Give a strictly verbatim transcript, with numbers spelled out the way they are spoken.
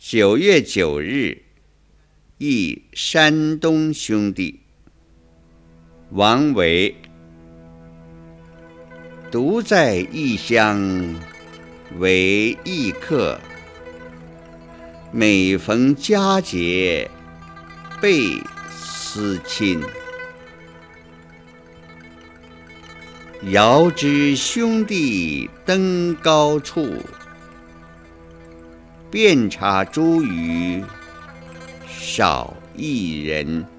九月九日，忆山东兄弟。王维。独在异乡为异客，每逢佳节倍思亲。遥知兄弟登高处，遍插茱萸少一人。